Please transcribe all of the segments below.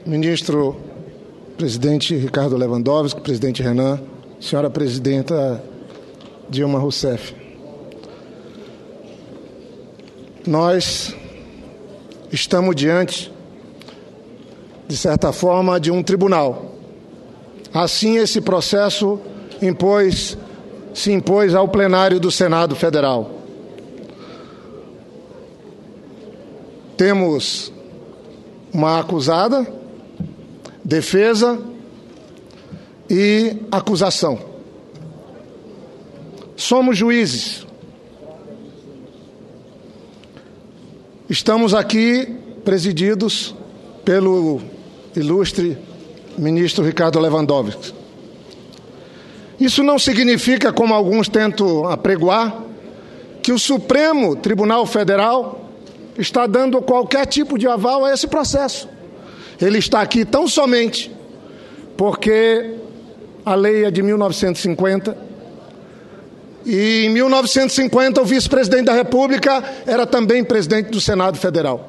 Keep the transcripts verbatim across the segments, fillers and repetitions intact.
Ministro presidente Ricardo Lewandowski, presidente Renan, senhora presidenta Dilma Rousseff. Nós estamos diante, de certa forma, de um tribunal. Assim, esse processo impôs, se impôs ao plenário do Senado Federal. Temos uma acusada, defesa e acusação. Somos juízes. Estamos aqui presididos pelo ilustre ministro Ricardo Lewandowski. Isso não significa, como alguns tentam apregoar, que o Supremo Tribunal Federal está dando qualquer tipo de aval a esse processo. Ele está aqui tão somente porque a lei é de mil novecentos e cinquenta e em mil novecentos e cinquenta o vice-presidente da República era também presidente do Senado Federal.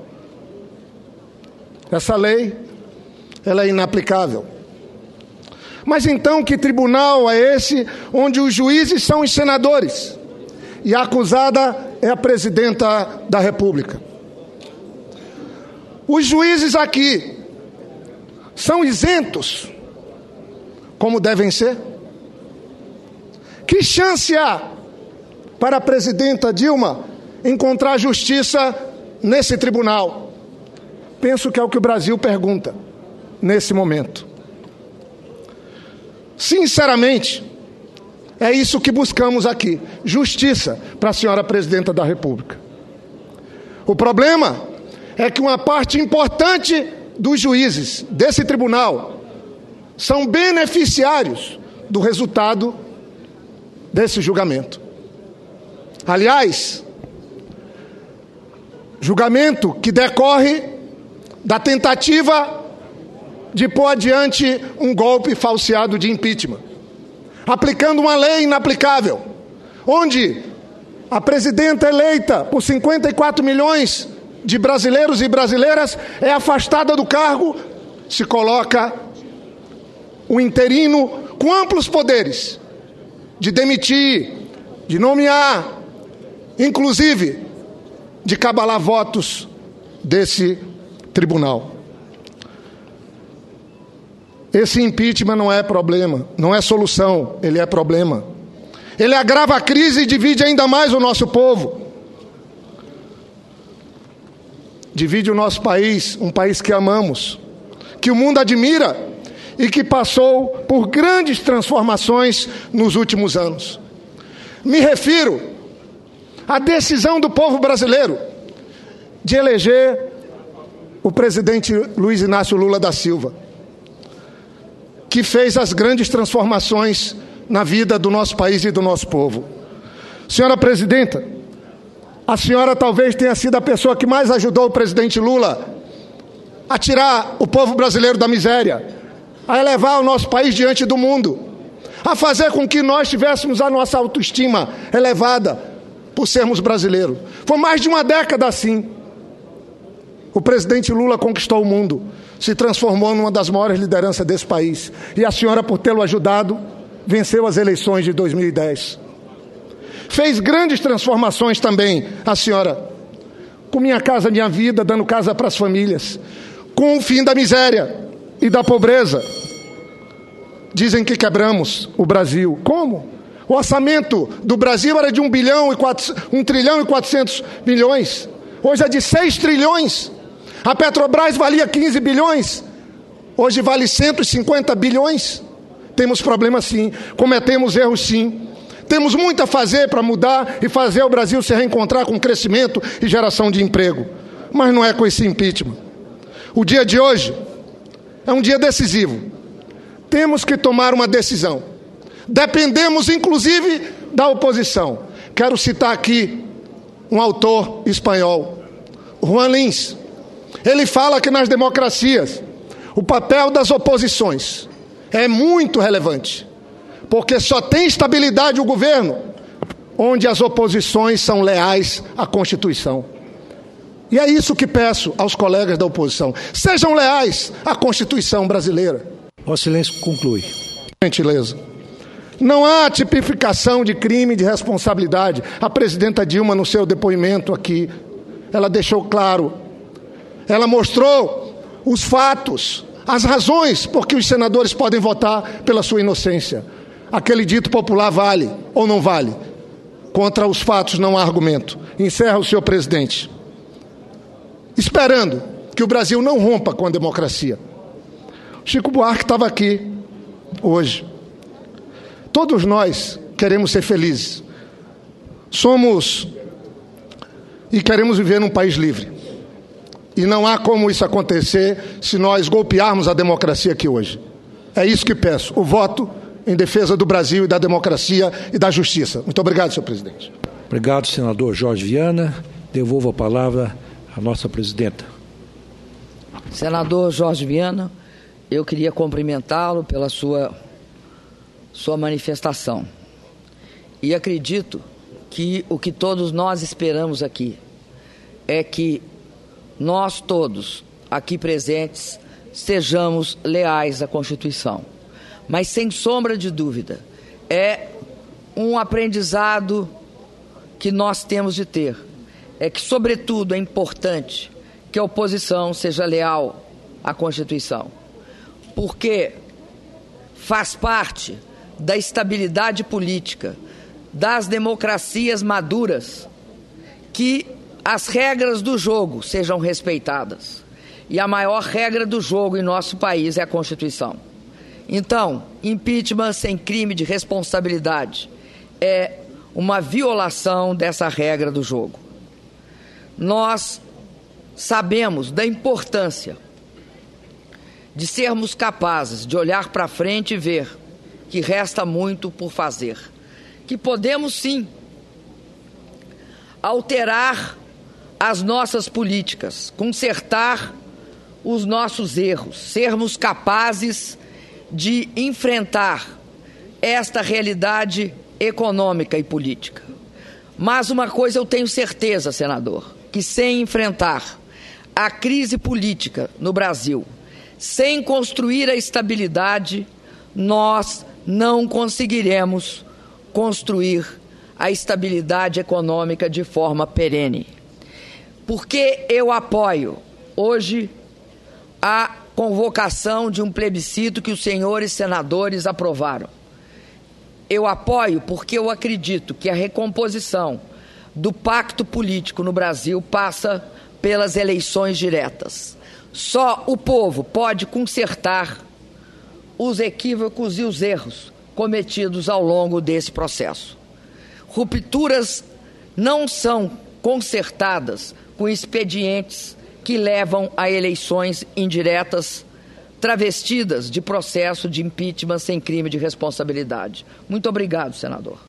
Essa lei, ela é inaplicável. Mas então, que tribunal é esse onde os juízes são os senadores e a acusada é a presidenta da República? Os juízes aqui são isentos, como devem ser? Que chance há para a presidenta Dilma encontrar justiça nesse tribunal? Penso que é o que o Brasil pergunta nesse momento. Sinceramente, é isso que buscamos aqui: justiça para a senhora presidenta da República. O problema é que uma parte importante dos juízes desse tribunal são beneficiários do resultado desse julgamento. Aliás, julgamento que decorre da tentativa de pôr adiante um golpe falseado de impeachment, aplicando uma lei inaplicável, onde a presidenta eleita por cinquenta e quatro milhões de brasileiros e brasileiras é afastada do cargo, se coloca um interino com amplos poderes de demitir, de nomear, inclusive de cabalar votos desse tribunal. Esse impeachment não é problema, não é solução, ele é problema. Ele agrava a crise e divide ainda mais o nosso povo. Divide o nosso país, um país que amamos, que o mundo admira e que passou por grandes transformações nos últimos anos. Me refiro à decisão do povo brasileiro de eleger o presidente Luiz Inácio Lula da Silva, que fez as grandes transformações na vida do nosso país e do nosso povo. Senhora presidenta, a senhora talvez tenha sido a pessoa que mais ajudou o presidente Lula a tirar o povo brasileiro da miséria, a elevar o nosso país diante do mundo, a fazer com que nós tivéssemos a nossa autoestima elevada por sermos brasileiros. Foi mais de uma década assim. O presidente Lula conquistou o mundo, se transformou numa das maiores lideranças desse país. E a senhora, por tê-lo ajudado, venceu as eleições de dois mil e dez. Fez grandes transformações também, a senhora, com Minha Casa Minha Vida, dando casa para as famílias, com o fim da miséria e da pobreza. Dizem que quebramos o Brasil. Como? O orçamento do Brasil era de um bilhão e quatro, um trilhão e quatrocentos bilhões. Hoje é de seis trilhões. A Petrobras valia quinze bilhões. Hoje vale cento e cinquenta bilhões. Temos problemas sim, cometemos erros sim. Temos muito a fazer para mudar e fazer o Brasil se reencontrar com crescimento e geração de emprego. Mas não é com esse impeachment. O dia de hoje é um dia decisivo. Temos que tomar uma decisão. Dependemos, inclusive, da oposição. Quero citar aqui um autor espanhol, Juan Lins. Ele fala que nas democracias o papel das oposições é muito relevante, porque só tem estabilidade o governo onde as oposições são leais à Constituição. E é isso que peço aos colegas da oposição. Sejam leais à Constituição brasileira. Vossa Excelência conclui. Gentileza. Não há tipificação de crime de responsabilidade. A presidenta Dilma, no seu depoimento aqui, ela deixou claro. Ela mostrou os fatos, as razões por que os senadores podem votar pela sua inocência. Aquele dito popular vale ou não vale? Contra os fatos não há argumento. Encerra o senhor presidente. Esperando que o Brasil não rompa com a democracia. Chico Buarque estava aqui hoje. Todos nós queremos ser felizes. Somos e queremos viver num país livre. E não há como isso acontecer se nós golpearmos a democracia aqui hoje. É isso que peço, o voto em defesa do Brasil e da democracia e da justiça. Muito obrigado, senhor presidente. Obrigado, senador Jorge Viana. Devolvo a palavra à nossa presidenta. Senador Jorge Viana, eu queria cumprimentá-lo pela sua, sua manifestação. E acredito que o que todos nós esperamos aqui é que nós todos aqui presentes sejamos leais à Constituição. Mas, sem sombra de dúvida, é um aprendizado que nós temos de ter. É que, sobretudo, é importante que a oposição seja leal à Constituição. Porque faz parte da estabilidade política, das democracias maduras, que as regras do jogo sejam respeitadas. E a maior regra do jogo em nosso país é a Constituição. Então, impeachment sem crime de responsabilidade é uma violação dessa regra do jogo. Nós sabemos da importância de sermos capazes de olhar para frente e ver que resta muito por fazer. Que podemos, sim, alterar as nossas políticas, consertar os nossos erros, sermos capazes de enfrentar esta realidade econômica e política. Mas uma coisa eu tenho certeza, senador, que sem enfrentar a crise política no Brasil, sem construir a estabilidade, nós não conseguiremos construir a estabilidade econômica de forma perene. Porque eu apoio hoje a convocação de um plebiscito que os senhores senadores aprovaram. Eu apoio porque eu acredito que a recomposição do pacto político no Brasil passa pelas eleições diretas. Só o povo pode consertar os equívocos e os erros cometidos ao longo desse processo. Rupturas não são consertadas com expedientes que levam a eleições indiretas travestidas de processo de impeachment sem crime de responsabilidade. Muito obrigado, senador.